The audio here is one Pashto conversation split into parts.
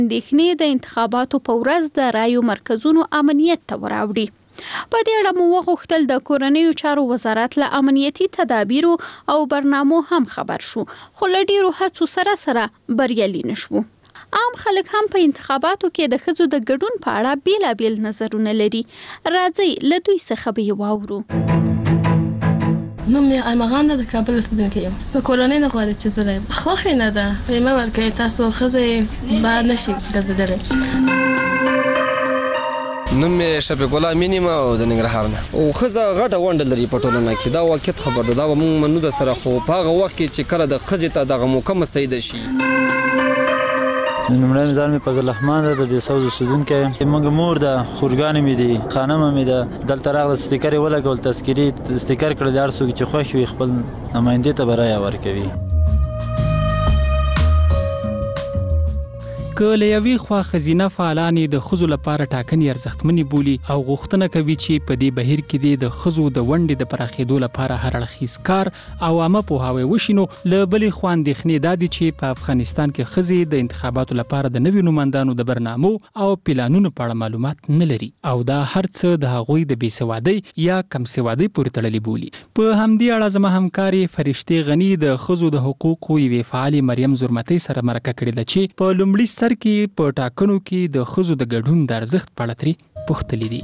اندېښنې د انتخاباتو په ورځ د رایو مرکزونو امنیت ته وراوړي. په دې اړه مو وغوښتل د کورنیو چارو وزارت له امنیتي تدابیرو او برنامو هم خبر شو، خو له ډېرو هڅو سره بریالي نشو. عام خلک هم په انتخاباتو کې د ښځو د ګډون په اړه بیلابیل نظرونه لري. راځئ له دوی څخه به یې واورو. نوم مې المغان د کابل اوسېدونکې یم. په کورنۍ نه غواړي چې زه رایم. خوښې نه ده. بیمه ورکوي تاسو ښځې به نشي ګرځېدلی. نوم مې شفیق الله امین یم او د ننګرهار نه. او ښځه غټه ونډه لري په ټولنه کې. دا واقعیت خبر ده. دا به موږ منو د سره، خو په هغه وخت کې چې کله د ښځې ته دغه موقع مسیده شي. لومړی مې ځان مې فضل الرحمن ده، د دې سوز اوسېدونکی یم. موږ مور ده، خورګانې مې دي، خانمه مې ده. دلته راغله سټیکر یې ولګول، تذکیري سټیکر کړل. هر څوک چې خوښ وي خپل نمایندې ته به رایه ورکوي. که له یوې خوا ښځینه فعالانې د ښځو لپاره ټاکنې ارزښتمنې بولي او غوښتنه کوي چې په دې بهیر کې د ښځو د ونډې د پراخېدو لپاره هر اړخیز کار او عامه پوهاوی وشي، نو له بلې خوا اندېښنې دا دي چې په افغانستان کې ښځې د انتخاباتو لپاره د نویو نوماندانو د برنامو او پلانونو په اړه معلومات نه لري او دا هر څه د هغوی د بېسوادۍ یا کم سوادۍ پورې تړلي بولي. په همدې اړه زما همکارې فرشتې غني د ښځو د حقوقو یوې فعالې مریم زرمتۍ سره مرکه کړې ده چې په لومړي سر کې په ټاکنو کې د ښځو د ګډون د ارزښت په اړه ترې پوښتلي دي.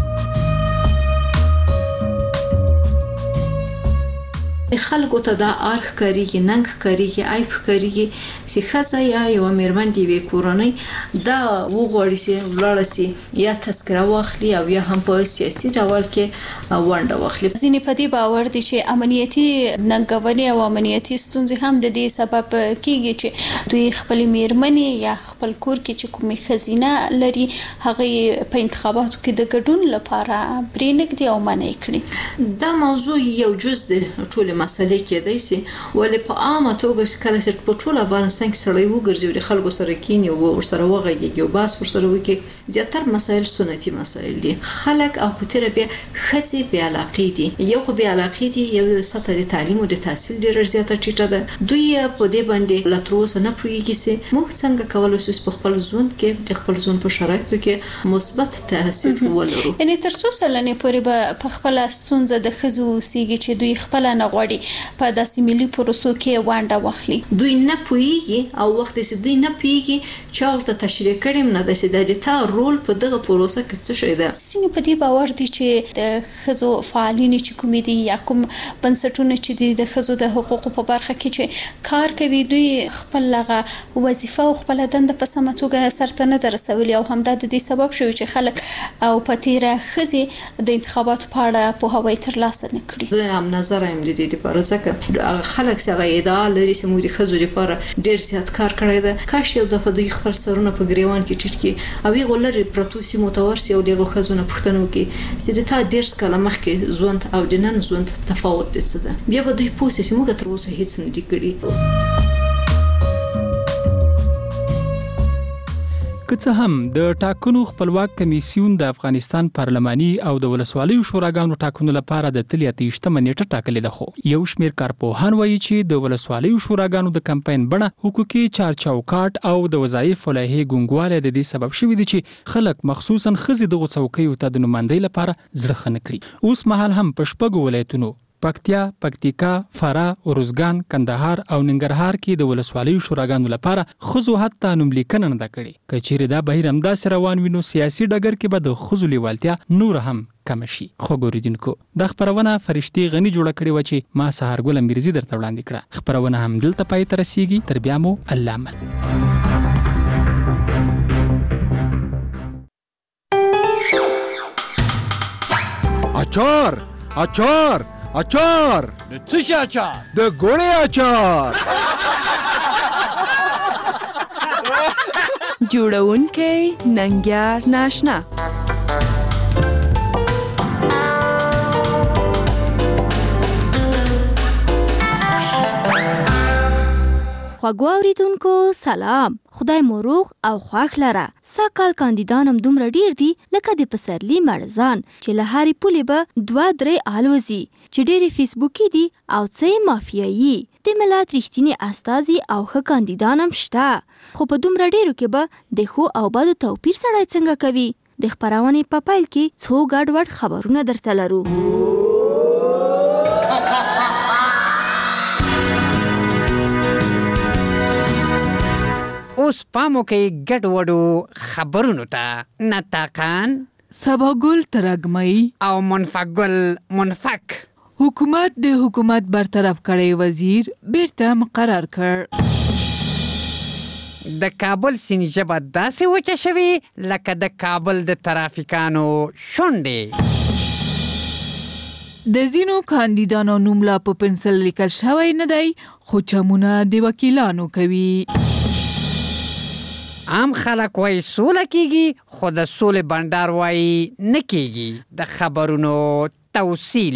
خلکو ته دا ارخ کاریږي، ننګ کاریږي، عیب کاریږي چې ښځه یا یو میرمن دی وی کورنۍ دا وغواړي چې ولاړه سي یا تذکره واخلي او یا هم په سیاسي ډول کې ونډه واخلي. ځینې په دې باور دي چې امنیتي ننګونې او امنیتي ستونزې هم د دې سبب کیږي چې دوی خپل میرمنې یا خپل کور کې چې کومې ښځینه لري هغه په انتخاباتو کې د ګډون لپاره پرې نږدې او منع کړي. دا موضوع یو جز دی ټول مسلې کېدای شي، ولې په عامه توګه کله چې په ټول افغانستان کې سړی وګرځي او خلکو سره کینی او ورسره وغږیږي او بحث ورسره وکړي، زیاتره مسایل سنتي مسایل دي. خلک او په تیره بیا ښځې بې علاقې دي. یو خو بې علاقې دي، یو سطح د تعلیم او د تحصیل ډېره زیاته ټیټه ده. دوی په دې باندې لا تر اوسه نه پوهېږي چې موږ څنګه کولی شو په خپل ژوند کې د خپل ژوند په شرایطو کې مثبت تاثیر ولرو. یعنې تر څو سلنې پورې به په خپله ستونزه د ښځو اوسېږي چې دوی خپله نه غواړي په داسې ملي پروسو کې ونډه واخلي. دوی نه پوهېږي او وخت چې دوی نه پوهېږي چا ورته تشریح کړي نه ده چې د تا رول په دغه پروسه کې څه شی ده. ځینې په دې باور دي چې د ښځو فعالین چې کومې دي یا کوم بنسټونه چې دي د ښځو د حقوقو په برخه کې چې کار کوي، دوی خپل هغه وظیفه او خپله دنده په سمه توګه سرته نه ده رسولې او همدا د دې سبب شوی چې خلک او په تیره ښځې د انتخاباتو په اړه پوهاوی ترلاسه نه کړي. زه هم نظر یم د دې لپاره ځکه هغه خلک چې هغه ادعا لري چې موږ د ښځو لپاره ډېر زیات کار کړی ده، کاش یو دفعه دوی خپل سرونه په ګریوان کې ټیټ کړي او هغو لرې پرتو سیمو ته ورسي او د هغو ښځو نه پوښتنه وکړي چې د تا 10 کاله مخکې ژوند او د نن ژوند تفاوت دی څه ده. بیا به دوی پوه شي چې موږ تر اوسه هېڅ نه دي کړي. که څه هم د ټاکنو خپلواک کمیسیون د افغانستان پارلماني او د ولسوالیو شوراګانو ټاکنو لپاره د تل 28 نیټه ټاکلې ده، خو یو شمېر کارپوهان وایي چې د ولسوالیو شوراګانو د کمپاین بڼه، حقوقي چارچوکاټ او د وظایفو لایحې ګونګوالی د دې سبب شوي دي چې خلک مخصوصا ښځې دغو څوکیو ته د نمایندۍ لپاره زړه ښه نه کړي. اوس مهال هم په 6 ولایتونو پکتیا، پکتیکا، فراه، ارزګان، کندهار او ننګرهار کې د ولسوالیو شوراګانو لپاره ښځو حتی نوملیکنه نه ده کړې. که چیرې دا بهیر همداسې روان وي، نو سیاسي ډګر کې به د ښځو لیوالتیا نور هم کم شي. خو ګوریدونکو، دا خپرونه فرشتې غني جوړه کړې وه چې ما سهارګل امیرزي درته وړاندې کړه. خپرونه هم دلته پای ته رسیږي. تر بیا مو الله مل. اچار اچار اچار د څه شي اچار؟ د ګوړې اچار. جوړونکی ننګیار ناشنا. خوږو اوریدونکو سلام، خدای مو روغ او خوښ لره. سږکال کاندیدان هم دومره ډیر دي لکه د پسرلي مړزان چې له هرې پولې به 2-3 الوزي چې ډېرې فیسبوکي دي او څه یې مافیایي. د ملت رښتینی استازي او ښه کاندیدان هم شته، خو په دومره ډیرو کې به د ښو او بدو توپیر سړی څنګه کوي؟ د خپرونې په پیل کې څو ګډوډ خبرونه درته لرو. اوس پامو کې ګډوډو خبرونو ته. نطاقان سباګل ترګمۍ او منفقل منفق. حکومت د حکومت برطرف کړی وزیر بیرته مقرر کړ. د کابل سیند ژبه داسې وچه شوې لکه د کابل د ترافیکانو شونډې. د ځینو کاندیدانو نوم لا په پنسل لیکل شوی نه دی، خو چمونه د وکیلانو کوي. عام خلک وایي سوله کیږي، خو د سولې بنډار وایي نه کیږي. د خبرونو توصیل.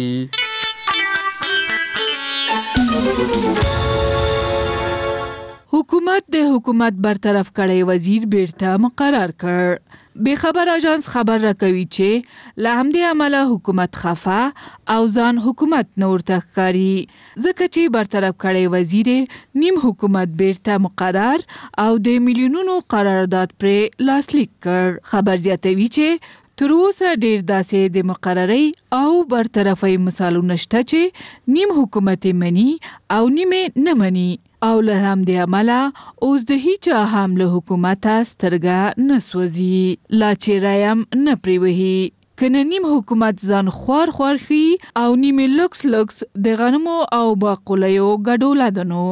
حکومت د حکومت برطرف کړی وزیر بیرته مقرر کړ. بے خبر اژانس خبر راکوي چې له همدې عمله حکومت خفه او ځان حکومت نه ورته ښکاري، ځکه چې برطرف کړی وزیر نیم حکومت بیرته مقرر او د میلیونونو قرارداد پرې لاسلیک کړ. خبر زیاتوي چې تر اوسه ډیر داسې د مقررۍ او برطرفۍ مثالونه شته چې نیم حکومت مني او نیمه نه مني، او له همدې عمله اوس د هیچا هم له حکومته سترګه نه سوځي، لا چې رایم نه پرې وهي. کنه نیم حکومت ځان خوار ښي او نیمه لکس د غنمو او باقولیو ګډوله ده. نو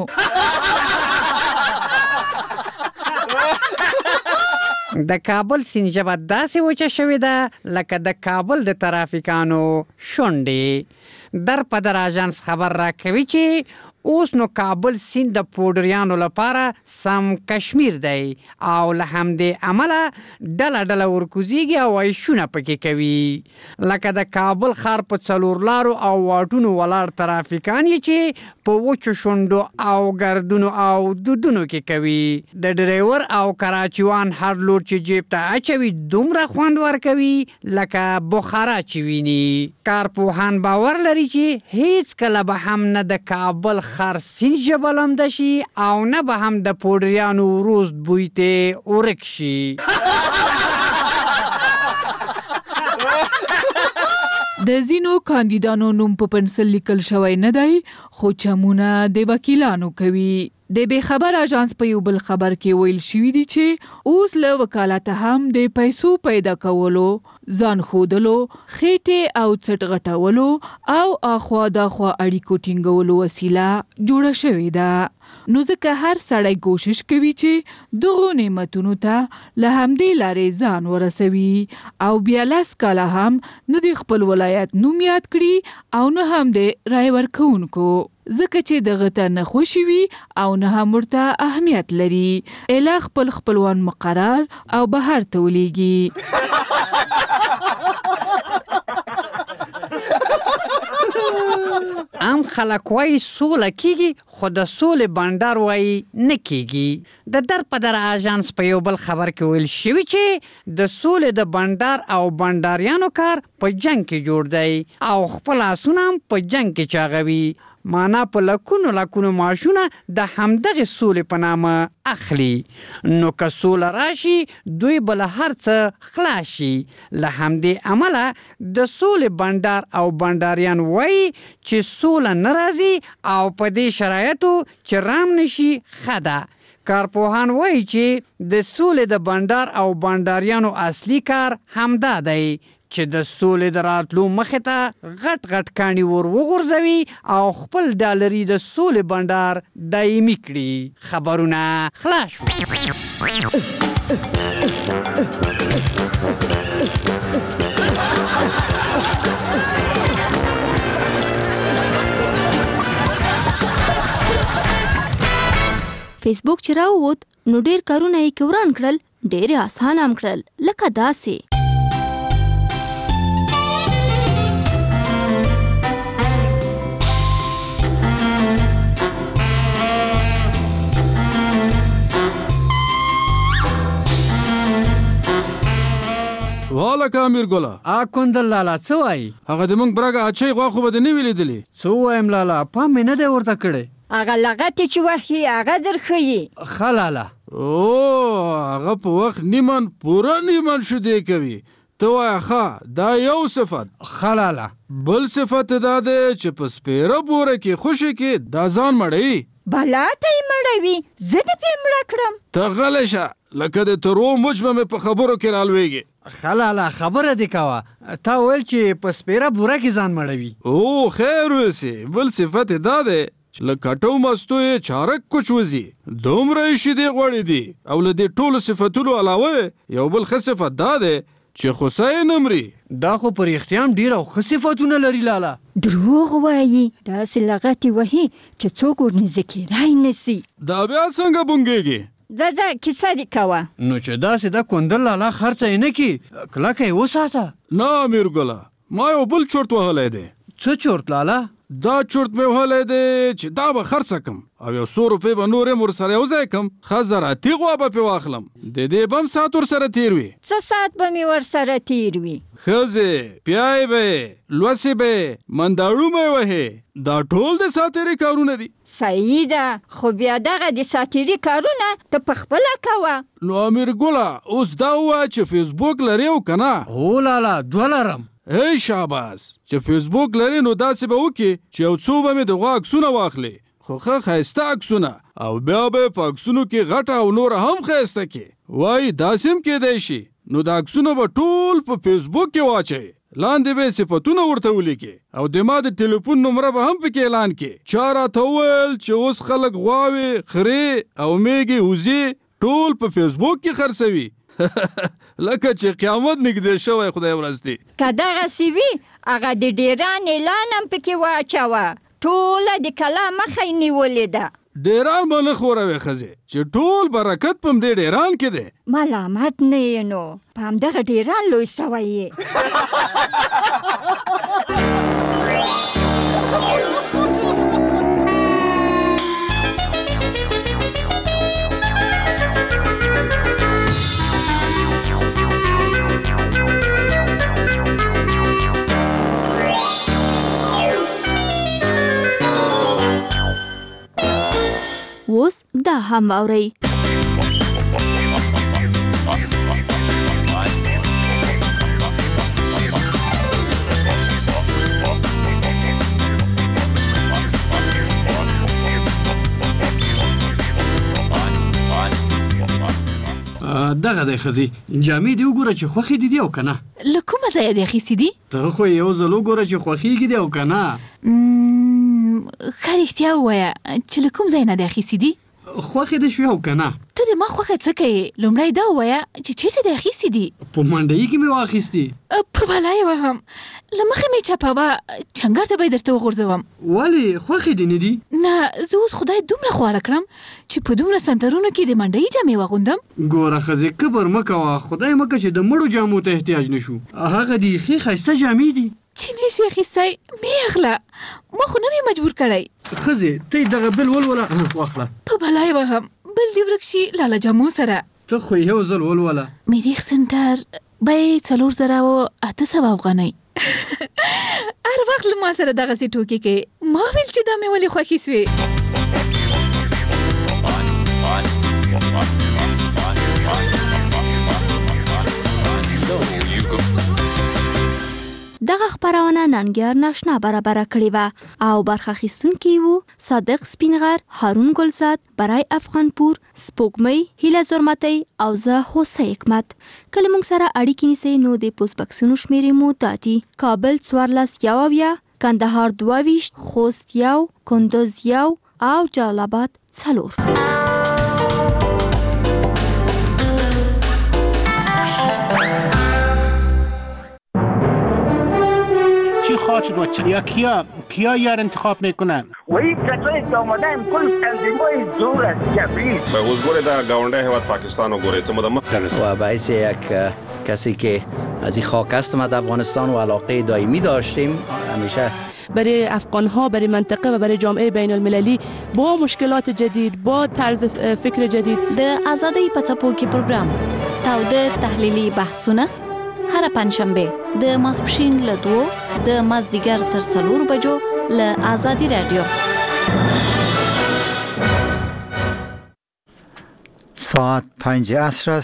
د کابل سیند ژبه داسې وچه شوې ده لکه د کابل د ترافیکانو شونډې. در په در اژانس خبر راکوي چې اوس نو کابل سیند د پوډریانو لپاره سم کشمیر دی، او له همدې عمله ډله ډله ورکوزیږي او عیشونه پکې کوي. لکه د کابل ښار په 4 لارو او واټونو ولاړ ترافیکان یې چې په وچو شونډو او ګردونو او دودونو کې کوي. د ډریور او کراچیوان هر لور چې جیب ته اچوي دومره خوند ورکوي لکه بخارا چې ویني. کارپوهان باور لري چې هیڅ کله به هم نه د کابل ښار سیند ژبه لمده شي او نه به هم د پوډریانو وروست بوی ته ورک شي. د ځینو کاندیدانو نوم په پنسل لیکل شوی نه دی، خو چمونه د وکیلانو کوي. د بے خبر اژانس په یو بل خبر کې ویل شوي دي چې اوس له وکالت هم د پیسو پیدا کولو، ځان ښودلو، خېټې او څټ غټولو او اخوا داخوا اړیکو ټینګولو وسیله جوړه شوې ده. نو ځکه هر سړی کوشش کوي چې دغو نعمتونو ته له همدې لارې ځان ورسوي، او بیا 10 کاله هم نه د خپل ولایت نوم یاد کړي او نه هم د رای ورکوونکو، ځکه چې دغه ته نه خوشي وي او نه هم ورته اهمیت لري. اله خپل خپلوان مقرر او بهر ته ولیږي. عام خلک وایي سوله کیږي، خو د سولې بنډار وایي نه کیږي. د در په در اژانس په یو بل خبر کې ویل شوي چې د سولې د بنډار او بنډاریانو کار په جنگ کې جوړ دی او خپل آسونه هم په جنگ کې چاغوي. معنا په لکونو معاشونه د همدغه سولې په نامه اخلي. نو که سوله راشي دوی بل هر څه خلاصي. له همدې عمله د سولې بنډار او بنډاریان وایي چې سوله نه راځي او په دې شرایطو چې رام نشي ښه ده. کارپوهان وایي چې د سولې د بنډار او بنډاریانو اصلي کار همدا دی چې د سولې د راتلو مخې ته غټ غټ کاڼي ور وغورځوي او خپل ډالري د سولې بنډار دایمي کړي. خبرونه خلاص شو. فیسبوک چې راووت نو ډیر کارونه یې وران کړل، ډیر آسان هم کړل، لکه داسې. والکه امیر ګله کندل لالا څه وایي؟ هغه د موږ برګه اچۍ غوا خو به دې نه وي لیدلې. څه ووایم لالا، پام مې نه دی ورته کړی. هغه لغتې چې وخی هغه درښیي. خلاله هغه په وخت نیمن پوره نیمن شدې کوي. ته وایه ښه دا یو صفت. خلاله بل صفت دا دی چې په سپیره بوره کې خوشي کې دا ځان مړوي. بلا ته یې مړوي، زه دې پې مړه کړم. ته غلی شه، لکه د ترو مچ به مې په خبرو کې رالویږي. خلاله خبره دې کوه، تا ویل چې په سپیره بوره کې ځان مړوي. او خیر وسې. بل صفت دا دی چې له کټو مستو یې چارک کوچ وځي، دومره یې شیدې غوړې دي. او له دې ټولو صفتونو علاوه یو بل ښه صفت دا دی چې خوسه یې نه مري. دا خو په رښتیا هم ډېره ښه صفتونه لري لاله. دروغ وایي، داسې لغتې وهي چې څوک ورنږدې کېدای نه سي. دا بیا څنګه بونګېږي؟ ځه کیسه دې کوه. نو چې داسې دا کوندل لاله خرڅه یې نه کي، کلکه یې وساته. نه امیرګله، ما یو بل چورت وهلی دی. څه چورت لاله؟ دا چورت مې وهلی دی چې دا به خرڅه کم او یو 100 روپۍ به نور هم ورسره یو ځای کم. ښه زراعتي غوا به پې واخلم، د دې به هم ساعت ورسره تېر وي. څه ساعت به مې ورسره تېر وي؟ ښځې پیای به یې، لوسې به یې، منداړو به یې وهې. دا ټول د ساتېري کارونه دي. صحیح ده، خو بیا دغه د ساتېري کارونه ته په خپله کوه. نو امیرګله اوس دا ووایه چې فیسبوک لرې او که نه؟ هو لاله 2 لرم. ای شاباس، چې فیسبوک لري نو داسې به وکړي چې یو څو به مې د غوا عکسونه واخلي، خو ښه ښایسته عکسونه، او بیا به په عکسونو کې غټه او نوره هم ښایسته کړي. وایي داسې هم کیدی شي. نو د عکسونه به ټول په فیسبوک کې واچوي، لاندې به صفتونه ورته ولیکي او د ما د ټلیفون نمره به هم پکې اعلان کړي. چا راته وویل چې اوس خلک غواوې، خرې او میږې، وزې ټول په فیسبوک کې خرڅوي. لکه چې قیامت نږدې شوی خدای ورځ دی. که دغسې وي هغه د ډیران اعلان هم پکې واچوه، ټوله د کلا مخه یې نیولې ده. ډیران به نه خوروې ښځې، چې ټول برکت په همدې ډیران کې دی. ملامت نه یې نو، په همدغه ډیران لوی سوی یې. اوس دا هم واورئ. دغه دی ښځې، جامې دې وګوره چې خوښې دي او که نه. له کومه ځایه دې اخیستې دي؟ ته خو یو ځل وګوره چې خوښېږي دي او که نه. ښه رښتیا ووایه چې له کوم ځای نه دې اخیستې دي؟ خوښې دې شوې او که نه؟ ته د ما خوښه څه کوې؟ لومړی دا ووایه چې چېرته دې اخیستې دي؟ په منډیي کې مې واخیستې. په بلا یې وهم، له مخې مې چپوه، چنګر ته به یې درته وغورځوم. ولې خوښې دې نه دي؟ نه، زه اوس خدای دومره خواره کړم چې په دومره سنترونو کې د منډیي جامې واغوندم. ګوره ښځې، کبر مه کوه، خدای مه کړه چې د مړو جامو ته احتیاج نه شو. هغه دې ښې ښایسته جامې دي. چې نشي اخیستی مې اخله، ما خو نه مې مجبور کړی. ښځې ته یې دغه بل ولوله، واخله. په بلا یې وهم، بل دې ورک شي لاله جامو سره. ته خو یو ځل ولوله. میریخ سنټر بیې 4,800 افغانۍ. هر وخت له ما سره دغسې ټوکې کوې. ما ویل چې دا مې ولې خوښې سوې. دغه خبرونه ننګیار ناشنا برابر کړې وه او برخه اخیستونکي وو صادق سپینغر، هارون ګلزاد، برای افغانپور، سپوږمۍ، هیله زرمتۍ او زه هوسه حکمت. کله موږ سره اړیکې نیسئ نو د پوسټ بکسونو شمیرې مو دا دي: کابل 14 کندهار 22 خوست 1 کندوز 1 او جلال آباد 4. چی خواهد شد و یا کیا یار انتخاب میکنن؟ وی کسایی که آمدن کل تنظیمای زور است کبیر. به حضور در گاونده هیواد پاکستان و گوره چه مدام و باعث یک کسی که از این خاک هستم از افغانستان و علاقه دائمی داشتیم همیشه برای افغان‌ها، برای منطقه و برای جامعه بین المللی با مشکلات جدید، با طرز فکر جدید. د آزادۍ په څپو کې پروګرام تاوده تحلیلي بحثونه هر پنځشنبه د ماسپښین له 2 د مازدیګر تر 4 بجو له آزادي رادیو. ساعت 5 عصر